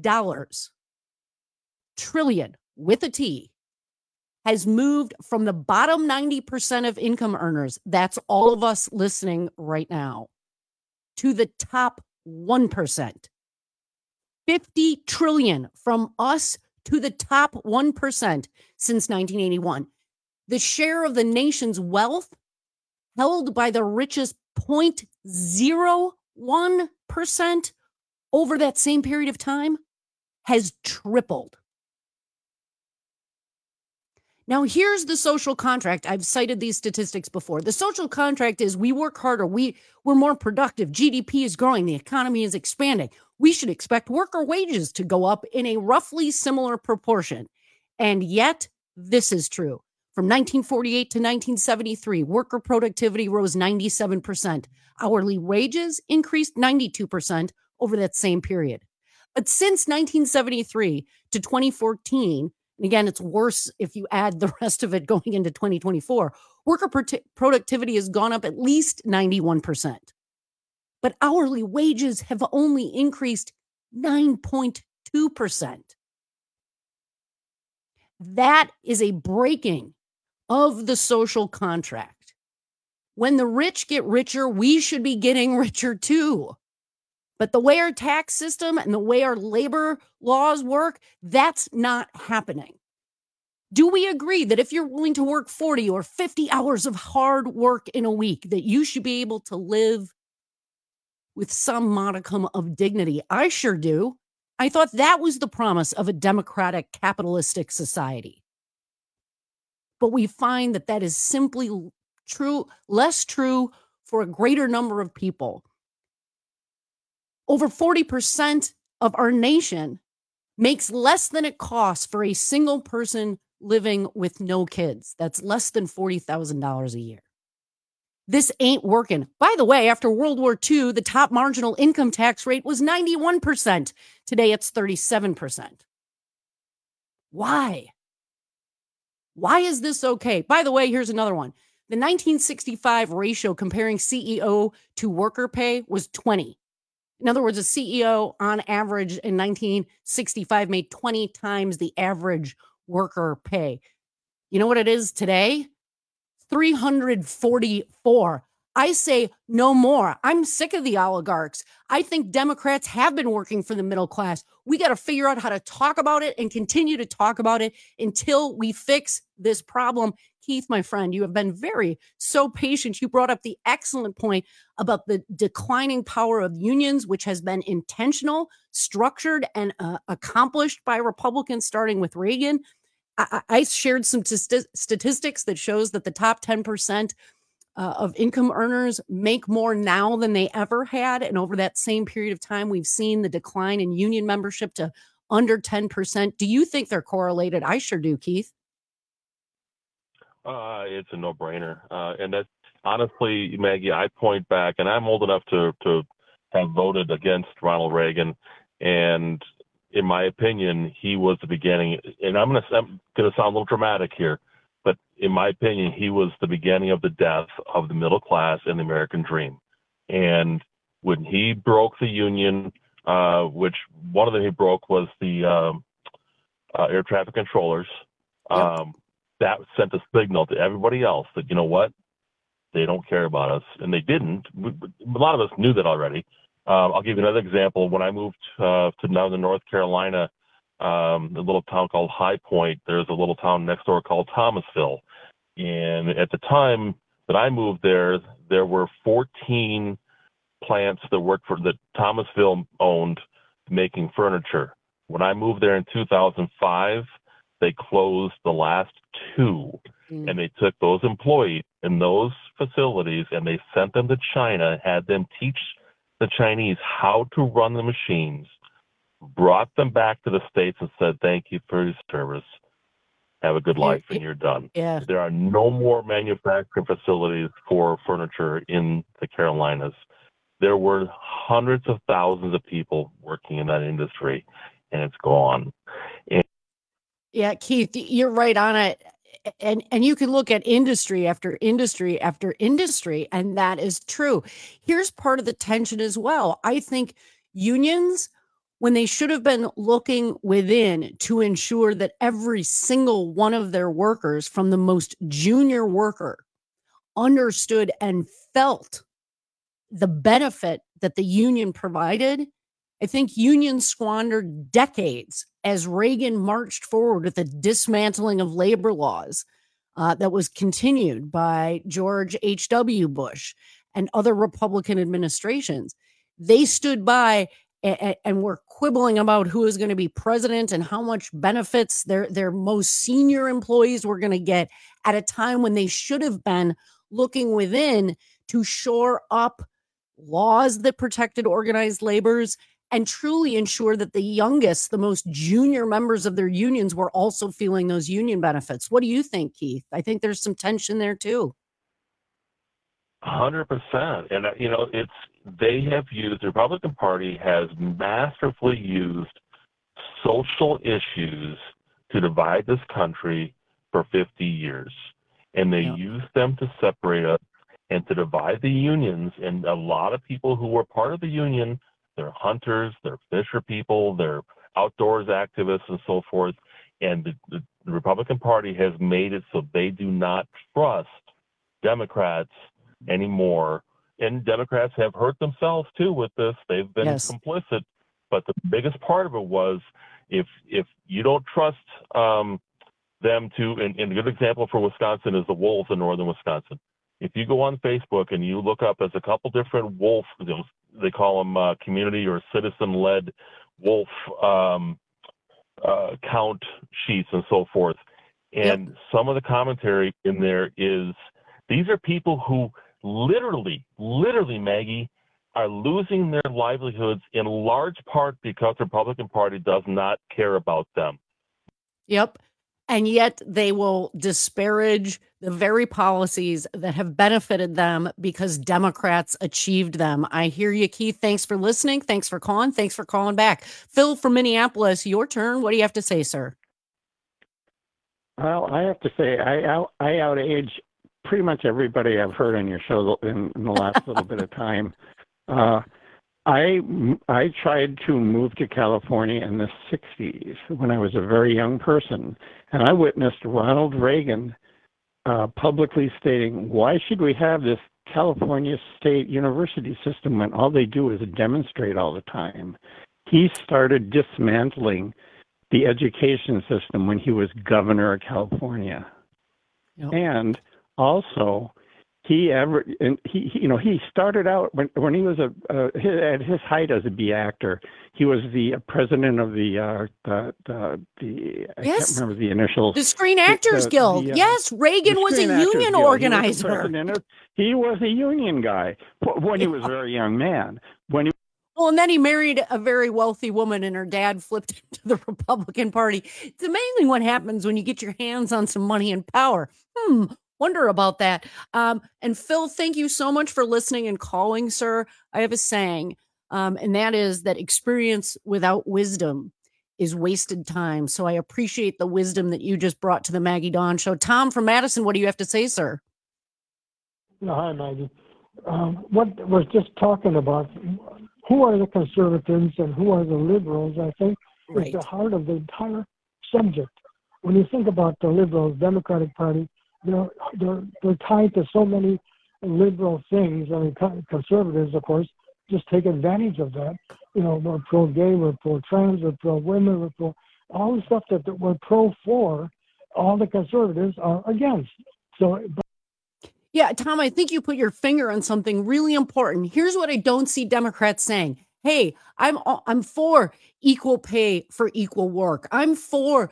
trillion with a T, has moved from the bottom 90% of income earners, that's all of us listening right now, to the top 1%. 50 trillion from us to the top 1% since 1981. The share of the nation's wealth held by the richest 0.01% over that same period of time has tripled. Now, here's the social contract. I've cited these statistics before. The social contract is we work harder. We're more productive. GDP is growing. The economy is expanding. We should expect worker wages to go up in a roughly similar proportion. And yet, this is true. From 1948 to 1973, worker productivity rose 97%. Hourly wages increased 92% over that same period. But since 1973 to 2014, and again, it's worse if you add the rest of it going into 2024, worker productivity has gone up at least 91%. But hourly wages have only increased 9.2%. That is a breaking of the social contract. When the rich get richer, we should be getting richer too. But the way our tax system and the way our labor laws work, that's not happening. Do we agree that if you're willing to work 40 or 50 hours of hard work in a week, that you should be able to live with some modicum of dignity? I sure do. I thought that was the promise of a democratic, capitalistic society. But we find that that is simply true, less true for a greater number of people. Over 40% of our nation makes less than it costs for a single person living with no kids. That's less than $40,000 a year. This ain't working. By the way, after World War II, the top marginal income tax rate was 91%. Today, it's 37%. Why? Why is this okay? By the way, here's another one. The 1965 ratio comparing CEO to worker pay was 20. In other words, a CEO on average in 1965 made 20 times the average worker pay. You know what it is today? 344. I say no more. I'm sick of the oligarchs. I think Democrats have been working for the middle class. We got to figure out how to talk about it and continue to talk about it until we fix this problem. Keith, my friend, you have been so patient. You brought up the excellent point about the declining power of unions, which has been intentional, structured, and accomplished by Republicans, starting with Reagan. I shared some statistics that shows that the top 10% of income earners make more now than they ever had. And over that same period of time, we've seen the decline in union membership to under 10%. Do you think they're correlated? I sure do, Keith. It's a no-brainer. And that, honestly, Maggie, I point back, and I'm old enough to have voted against Ronald Reagan. And in my opinion, he was the beginning. And I'm going to sound a little dramatic here, but in my opinion, he was the beginning of the death of the middle class and the American dream. And when he broke the union, which one of them he broke was the air traffic controllers. That sent a signal to everybody else that, you know what, they don't care about us. And they didn't. A lot of us knew that already. I'll give you another example. When I moved to northern North Carolina, a little town called High Point, there's a little town next door called Thomasville. And at the time that I moved there, there were 14 plants that Thomasville owned making furniture. When I moved there in 2005, they closed the last 2, and they took those employees in those facilities and they sent them to China, had them teach the Chinese how to run the machines, brought them back to the States and said, thank you for your service. Have a good life, and you're done. Yeah. There are no more manufacturing facilities for furniture in the Carolinas. There were hundreds of thousands of people working in that industry, and it's gone. Yeah, Keith, you're right on it. And you can look at industry after industry after industry, and that is true. Here's part of the tension as well. I think unions, when they should have been looking within to ensure that every single one of their workers, from the most junior worker, understood and felt the benefit that the union provided, I think unions squandered decades as Reagan marched forward with the dismantling of labor laws that was continued by George H.W. Bush and other Republican administrations. They stood by and were quibbling about who was going to be president and how much benefits their most senior employees were going to get at a time when they should have been looking within to shore up laws that protected organized labors and truly ensure that the youngest, the most junior members of their unions were also feeling those union benefits. What do you think, Keith? I think there's some tension there too. 100%. And, the Republican Party has masterfully used social issues to divide this country for 50 years. And they used them to separate us and to divide the unions. And a lot of people who were part of the union, they're hunters, they're fisher people, they're outdoors activists and so forth. And the Republican Party has made it so they do not trust Democrats anymore. And Democrats have hurt themselves too with this. They've been complicit. But the biggest part of it was if you don't trust them to, and a good example for Wisconsin is the wolves in northern Wisconsin. If you go on Facebook and you look up, there's a couple different wolf, they call them community or citizen-led wolf count sheets and so forth. And some of the commentary in there is, these are people who literally, Maggie, are losing their livelihoods in large part because the Republican Party does not care about them. Yep. And yet they will disparage the very policies that have benefited them because Democrats achieved them. I hear you, Keith. Thanks for listening. Thanks for calling. Thanks for calling back. Phil from Minneapolis, your turn. What do you have to say, sir? Well, I have to say I outage pretty much everybody I've heard on your show in the last little bit of time. I tried to move to California in the 60s when I was a very young person, and I witnessed Ronald Reagan publicly stating, why should we have this California State University system when all they do is demonstrate all the time? He started dismantling the education system when he was governor of California. Yep. And also, he started out when he was at his height as a B actor. He was the president of the I can't remember the initials. The Screen Actors Guild. Yes, Reagan was a union organizer. He was a union guy when he was a very young man. Well, and then he married a very wealthy woman, and her dad flipped into the Republican Party. It's amazing what happens when you get your hands on some money and power. Wonder about that. And Phil, thank you so much for listening and calling, sir. I have a saying, and that is that experience without wisdom is wasted time. So I appreciate the wisdom that you just brought to the Maggie Dawn Show. Tom from Madison, what do you have to say, sir? Hi, Maggie. What was just talking about, who are the conservatives and who are the liberals, I think, is the heart of the entire subject. When you think about the liberal Democratic Party, they're tied to so many liberal things. I mean, conservatives, of course, just take advantage of that. We're pro-gay, we're pro-trans, we're pro-women, we're pro all the stuff that we're pro for. All the conservatives are against. Yeah, Tom, I think you put your finger on something really important. Here's what I don't see Democrats saying. Hey, I'm for equal pay for equal work. I'm for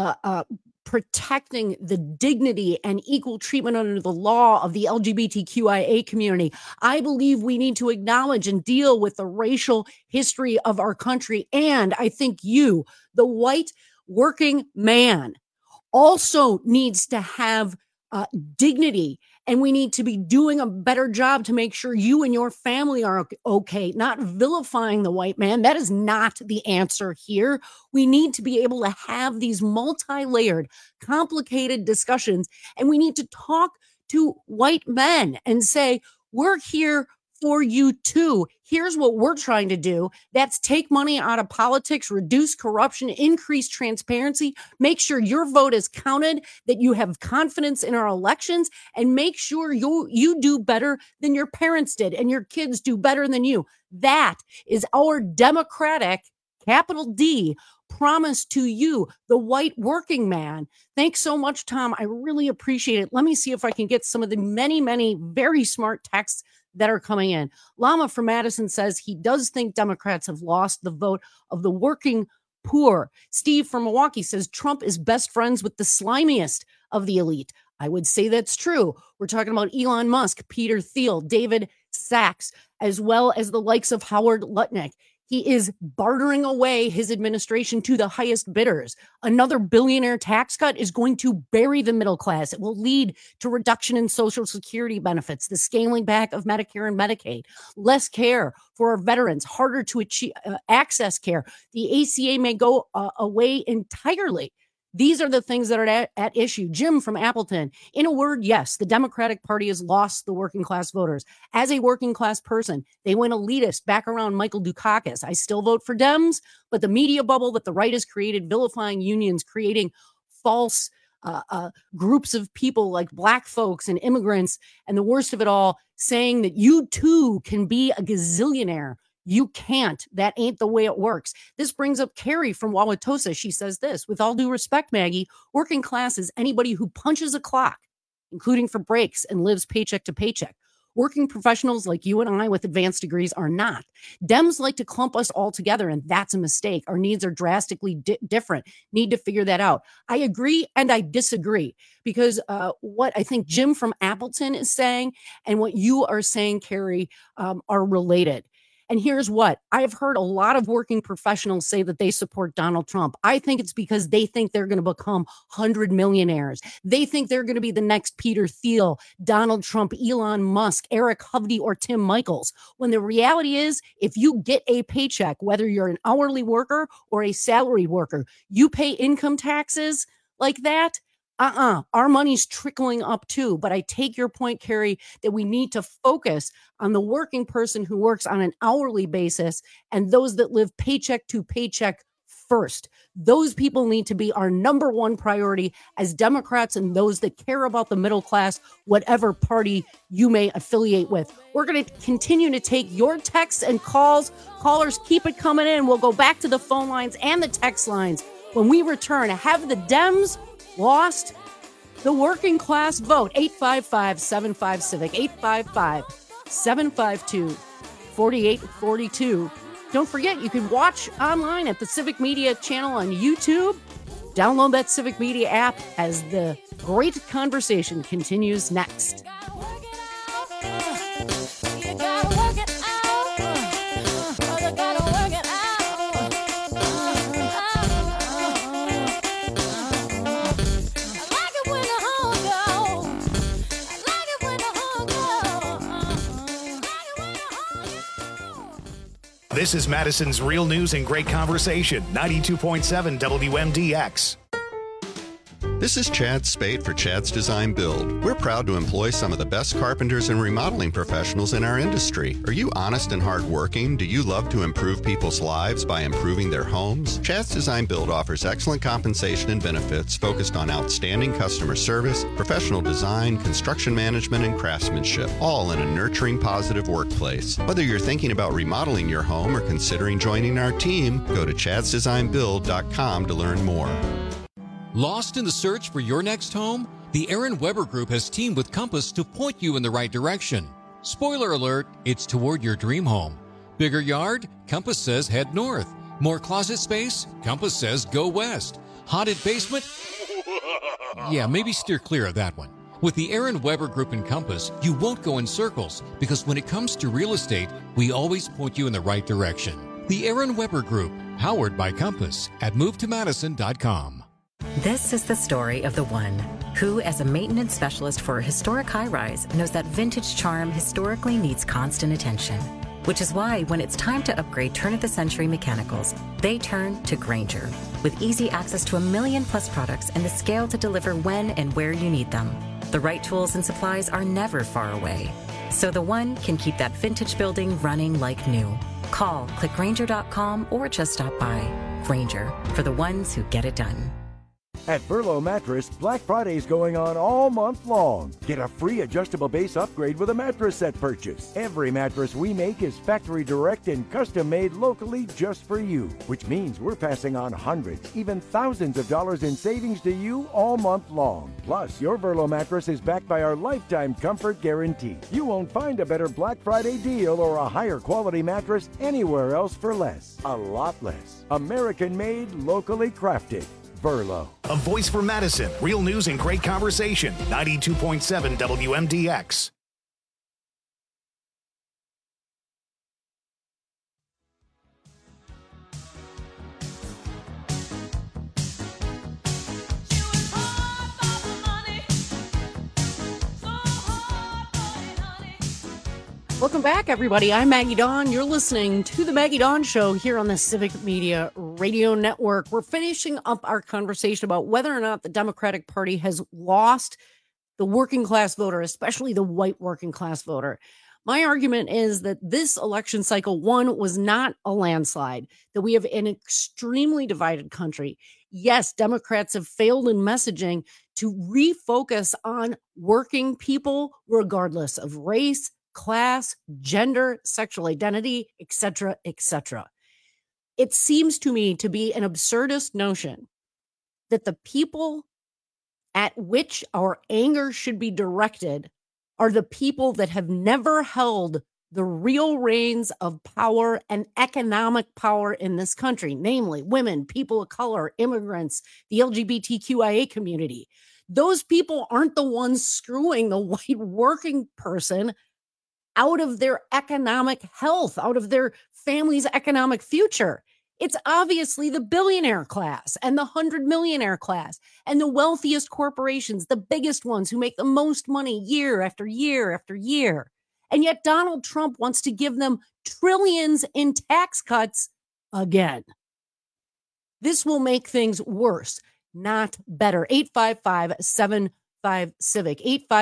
protecting the dignity and equal treatment under the law of the LGBTQIA community. I believe we need to acknowledge and deal with the racial history of our country. And I think you, the white working man, also needs to have dignity. And we need to be doing a better job to make sure you and your family are okay, not vilifying the white man. That is not the answer here. We need to be able to have these multi-layered, complicated discussions. And we need to talk to white men and say, we're here for you too. Here's what we're trying to do. That's take money out of politics, reduce corruption, increase transparency, make sure your vote is counted, that you have confidence in our elections, and make sure you do better than your parents did and your kids do better than you. That is our democratic, capital D, promise to you, the white working man. Thanks so much, Tom. I really appreciate it. Let me see if I can get some of the many, many very smart texts that are coming in. Lama from Madison says he does think Democrats have lost the vote of the working poor. Steve from Milwaukee says Trump is best friends with the slimiest of the elite. I would say that's true. We're talking about Elon Musk, Peter Thiel, David Sachs, as well as the likes of Howard Lutnick. He is bartering away his administration to the highest bidders. Another billionaire tax cut is going to bury the middle class. It will lead to reduction in Social Security benefits, the scaling back of Medicare and Medicaid, less care for our veterans, harder to achieve, access care. The ACA may go away entirely. These are the things that are at issue. Jim from Appleton. In a word, yes, the Democratic Party has lost the working class voters. As a working class person, they went elitist back around Michael Dukakis. I still vote for Dems, but the media bubble that the right has created, vilifying unions, creating false groups of people like black folks and immigrants, and the worst of it all, saying that you too can be a gazillionaire. You can't. That ain't the way it works. This brings up Carrie from Wauwatosa. She says this, with all due respect, Maggie, working class is anybody who punches a clock, including for breaks, and lives paycheck to paycheck. Working professionals like you and I with advanced degrees are not. Dems like to clump us all together, and that's a mistake. Our needs are drastically different. Need to figure that out. I agree and I disagree, because what I think Jim from Appleton is saying and what you are saying, Carrie, are related. And here's what I have heard a lot of working professionals say that they support Donald Trump. I think it's because they think they're going to become 100 millionaires. They think they're going to be the next Peter Thiel, Donald Trump, Elon Musk, Eric Hovde, or Tim Michaels. When the reality is, if you get a paycheck, whether you're an hourly worker or a salary worker, you pay income taxes like that. Our money's trickling up too. But I take your point, Carrie, that we need to focus on the working person who works on an hourly basis and those that live paycheck to paycheck first. Those people need to be our number one priority as Democrats and those that care about the middle class, whatever party you may affiliate with. We're going to continue to take your texts and calls. Callers, keep it coming in. We'll go back to the phone lines and the text lines when we return. Have the Dems lost the working class vote? 855-75-CIVIC, 855-752-4842. Don't forget, you can watch online at the Civic Media channel on YouTube. Download that Civic Media app as the great conversation continues next. This is Madison's Real News and Great Conversation, 92.7 WMDX. This is Chad Spate for Chad's Design Build. We're proud to employ some of the best carpenters and remodeling professionals in our industry. Are you honest and hardworking? Do you love to improve people's lives by improving their homes? Chad's Design Build offers excellent compensation and benefits focused on outstanding customer service, professional design, construction management, and craftsmanship, all in a nurturing, positive workplace. Whether you're thinking about remodeling your home or considering joining our team, go to chadsdesignbuild.com to learn more. Lost in the search for your next home? The Aaron Weber Group has teamed with Compass to point you in the right direction. Spoiler alert, it's toward your dream home. Bigger yard? Compass says head north. More closet space? Compass says go west. Haunted basement? Yeah, maybe steer clear of that one. With the Aaron Weber Group and Compass, you won't go in circles because when it comes to real estate, we always point you in the right direction. The Aaron Weber Group, powered by Compass at movetomadison.com. This is the story of the one who, as a maintenance specialist for a historic high-rise, knows that vintage charm historically needs constant attention. Which is why when it's time to upgrade turn-of-the-century mechanicals, they turn to Grainger. With easy access to 1 million-plus products and the scale to deliver when and where you need them. The right tools and supplies are never far away. So the one can keep that vintage building running like new. Call, click Grainger.com, or just stop by. Grainger, for the ones who get it done. At Verlo Mattress, Black Friday is going on all month long. Get a free adjustable base upgrade with a mattress set purchase. Every mattress we make is factory direct and custom made locally just for you, which means we're passing on hundreds, even thousands of dollars in savings to you all month long. Plus, your Verlo mattress is backed by our lifetime comfort guarantee. You won't find a better Black Friday deal or a higher quality mattress anywhere else for less. A lot less. American made, locally crafted. Verlo. A voice for Madison. Real news and great conversation. 92.7 WMDX. Welcome back, everybody. I'm Maggie Dawn. You're listening to The Maggie Dawn Show here on the Civic Media Radio Network. We're finishing up our conversation about whether or not the Democratic Party has lost the working class voter, especially the white working class voter. My argument is that this election cycle, one, was not a landslide, that we have an extremely divided country. Yes, Democrats have failed in messaging to refocus on working people, regardless of race, class, gender, sexual identity, etc., etc. It seems to me to be an absurdist notion that the people at which our anger should be directed are the people that have never held the real reins of power and economic power in this country, namely women, people of color, immigrants, the LGBTQIA community. Those people aren't the ones screwing the white working person out of their economic health, out of their family's economic future. It's obviously the billionaire class and the 100-millionaire class and the wealthiest corporations, the biggest ones who make the most money year after year after year. And yet Donald Trump wants to give them trillions in tax cuts again. This will make things worse, not better. 855-75-CIVIC,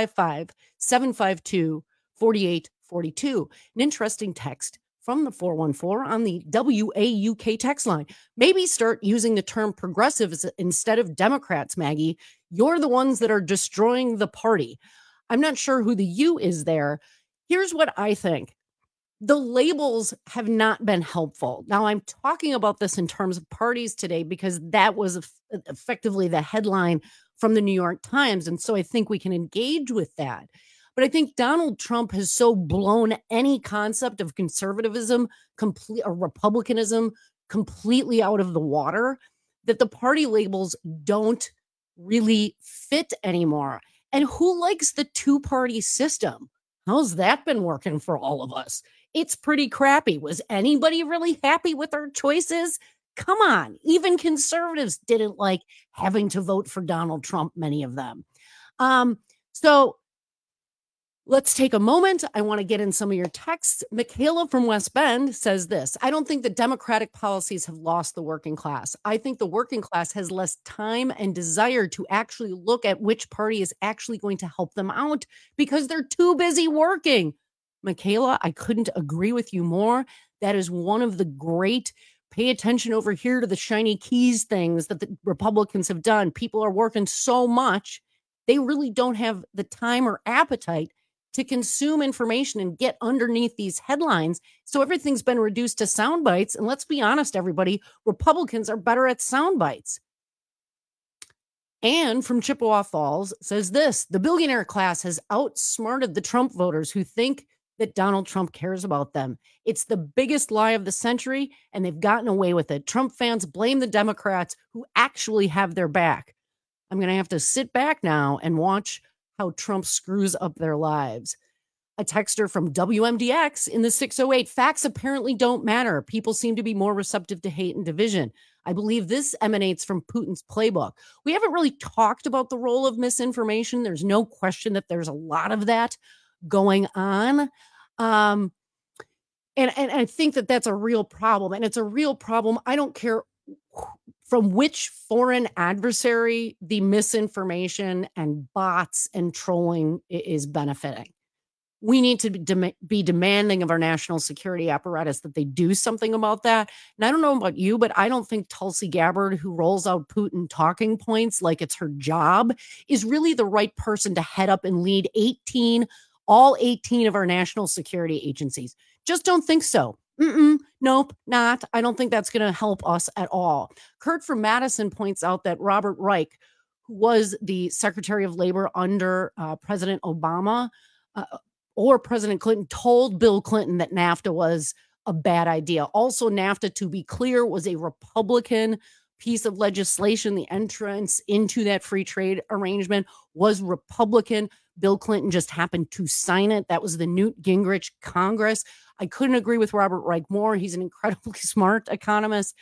855-752-4842. An interesting text from the 414 on the WAUK text line. Maybe start using the term progressives instead of Democrats, Maggie. You're the ones that are destroying the party. I'm not sure who the you is there. Here's what I think. The labels have not been helpful. Now, I'm talking about this in terms of parties today because that was effectively the headline from the New York Times. And so I think we can engage with that. But I think Donald Trump has so blown any concept of conservatism, or republicanism completely out of the water that the party labels don't really fit anymore. And who likes the two-party system? How's that been working for all of us? It's pretty crappy. Was anybody really happy with our choices? Come on. Even conservatives didn't like having to vote for Donald Trump, many of them. So Let's take a moment. I want to get in some of your texts. Michaela from West Bend says this: I don't think that Democratic policies have lost the working class. I think the working class has less time and desire to actually look at which party is actually going to help them out because they're too busy working. Michaela, I couldn't agree with you more. That is one of the great pay attention over here to the shiny keys things that the Republicans have done. People are working so much, they really don't have the time or appetite to consume information and get underneath these headlines. So everything's been reduced to sound bites. And let's be honest, everybody, Republicans are better at sound bites. Anne from Chippewa Falls says this: the billionaire class has outsmarted the Trump voters who think that Donald Trump cares about them. It's the biggest lie of the century, and they've gotten away with it. Trump fans blame the Democrats who actually have their back. I'm going to have to sit back now and watch how Trump screws up their lives. A texter from WMDX in the 608: facts apparently don't matter. People seem to be more receptive to hate and division. I believe this emanates from Putin's playbook. We haven't really talked about the role of misinformation. There's no question that there's a lot of that going on. And I think that that's a real problem. And it's a real problem. I don't care from which foreign adversary the misinformation and bots and trolling is benefiting. We need to be demanding of our national security apparatus that they do something about that. And I don't know about you, but I don't think Tulsi Gabbard, who rolls out Putin talking points like it's her job, is really the right person to head up and lead all 18 of our national security agencies. Just don't think so. Nope, not. I don't think that's going to help us at all. Kurt from Madison points out that Robert Reich, who was the Secretary of Labor under President Obama or President Clinton, told Bill Clinton that NAFTA was a bad idea. Also, NAFTA, to be clear, was a Republican piece of legislation. The entrance into that free trade arrangement was Republican. Bill Clinton just happened to sign it. That was the Newt Gingrich Congress. I couldn't agree with Robert Reich more. He's an incredibly smart economist.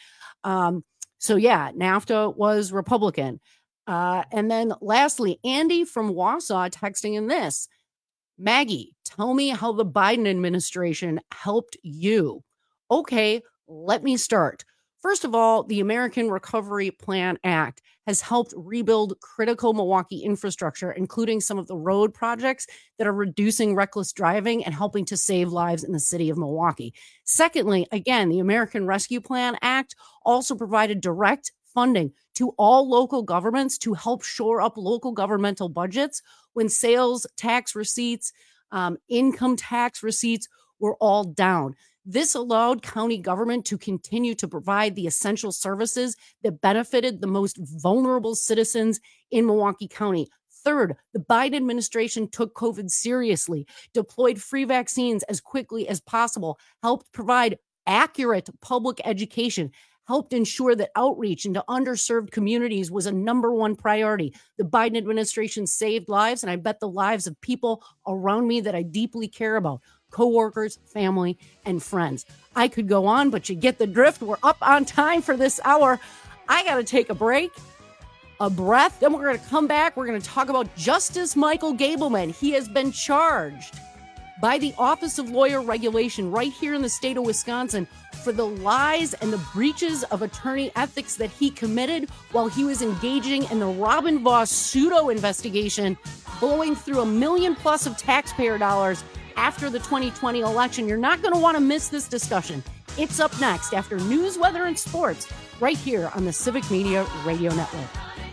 So yeah, NAFTA was Republican. And then lastly, Andy from Wausau texting in this: Maggie, tell me how the Biden administration helped you. Okay, let me start. First of all, the American Recovery Plan Act has helped rebuild critical Milwaukee infrastructure, including some of the road projects that are reducing reckless driving and helping to save lives in the city of Milwaukee. Secondly, again, the American Rescue Plan Act also provided direct funding to all local governments to help shore up local governmental budgets when sales tax receipts, income tax receipts were all down. This allowed county government to continue to provide the essential services that benefited the most vulnerable citizens in Milwaukee County. Third, the Biden administration took COVID seriously, deployed free vaccines as quickly as possible, helped provide accurate public education, helped ensure that outreach into underserved communities was a number one priority. The Biden administration saved lives, and I bet the lives of people around me that I deeply care about. Coworkers, family, and friends. I could go on, but you get the drift. We're up on time for this hour. I got to take a break, a breath. Then we're going to come back. We're going to talk about Justice Michael Gableman. He has been charged by the Office of Lawyer Regulation right here in the state of Wisconsin for the lies and the breaches of attorney ethics that he committed while he was engaging in the Robin Vos pseudo investigation, blowing through $1 million+ of taxpayer dollars after the 2020 election. You're not going to want to miss this discussion. It's up next after news, weather, and sports right here on the Civic Media Radio Network.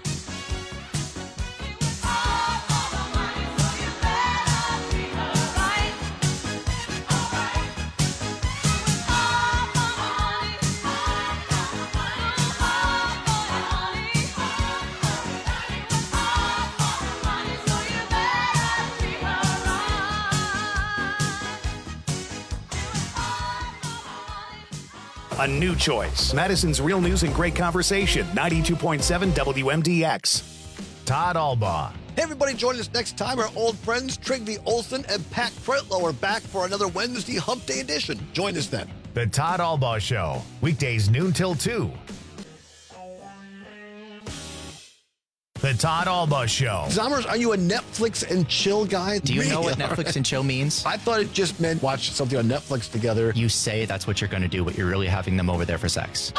A new choice. Madison's Real News and Great Conversation. 92.7 WMDX. Todd Albaugh. Hey, everybody, join us next time. Our old friends Trigby Olson and Pat Fretlow are back for another Wednesday Hump Day edition. Join us then. The Todd Albaugh Show. Weekdays noon till 2. The Todd Alba Show. Zommers, are you a Netflix and chill guy? Do you know what Netflix and chill means? I thought it just meant watch something on Netflix together. You say that's what you're going to do, but you're really having them over there for sex.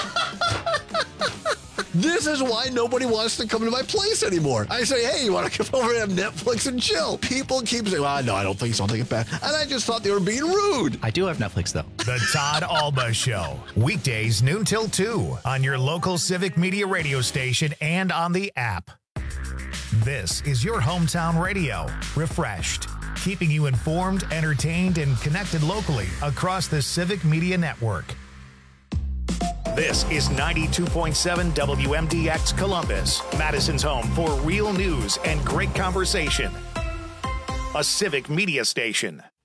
This is why nobody wants to come to my place anymore. I say, hey, you want to come over and have Netflix and chill? People keep saying, well, no, I don't think so. I'll take it back. And I just thought they were being rude. I do have Netflix, though. The Todd Alba Show. Weekdays noon till 2 on your local Civic Media radio station and on the app. This is your hometown radio. Refreshed. Keeping you informed, entertained, and connected locally across the Civic Media Network. This is 92.7 WMDX Columbus, Madison's home for real news and great conversation. A Civic Media station.